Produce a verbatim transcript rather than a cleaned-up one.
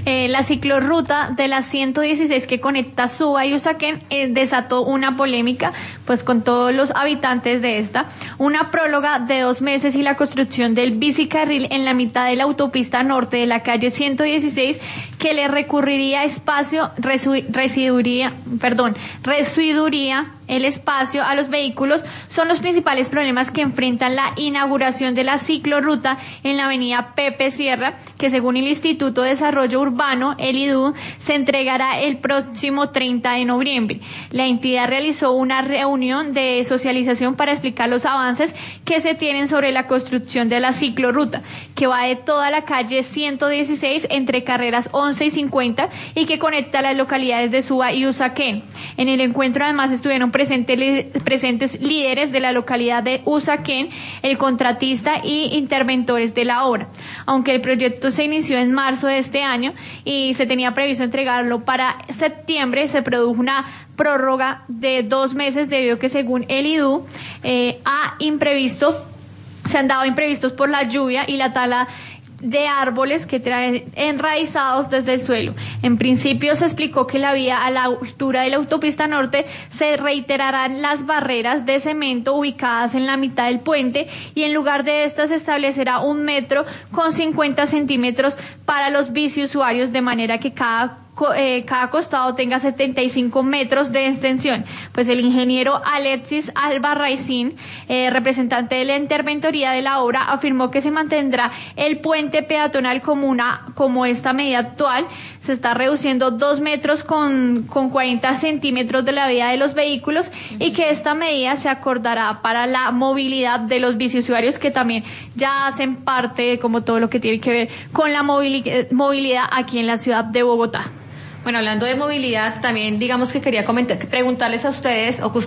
Eh, la ciclorruta de la ciento dieciséis que conecta Suba y Usaquén eh, desató una polémica pues con todos los habitantes de esta. Una próloga de dos meses y la construcción del bicicarril en la mitad de la autopista norte de la calle ciento dieciséis que le recurriría espacio, residuría, perdón, residuría el espacio a los vehículos son los principales problemas que enfrentan la inauguración de la ciclorruta en la avenida Pepe Sierra, que según el Instituto de Desarrollo Urbano, el I D U, se entregará el próximo treinta de noviembre. La entidad realizó una reunión de socialización para explicar los avances que se tienen sobre la construcción de la ciclorruta, que va de toda la calle ciento dieciséis entre carreras once y cincuenta y que conecta las localidades de Suba y Usaquén. En el encuentro además estuvieron presentes, presentes líderes de la localidad de Usaquén, el contratista y interventores de la obra. Aunque el proyecto se inició en marzo de este año y se tenía previsto entregarlo para septiembre, se produjo una prórroga de dos meses debido a que según el I D U eh, ha imprevisto, se han dado imprevistos por la lluvia y la tala de árboles que traen enraizados desde el suelo. En principio se explicó que la vía a la altura de la autopista norte se reiterarán las barreras de cemento ubicadas en la mitad del puente y en lugar de estas se establecerá un metro con cincuenta centímetros para los biciusuarios de manera que cada Eh, cada costado tenga setenta y cinco metros de extensión. Pues el ingeniero Alexis Albarracín, eh, representante de la interventoría de la obra, afirmó que se mantendrá el puente peatonal como una como esta medida actual. Se está reduciendo dos metros con, con cuarenta centímetros de la vía de los vehículos y que esta medida se acordará para la movilidad de los biciusuarios, que también ya hacen parte, como todo lo que tiene que ver con la movili- movilidad aquí en la ciudad de Bogotá. Bueno, hablando de movilidad, también digamos que quería comentar, preguntarles a ustedes, o que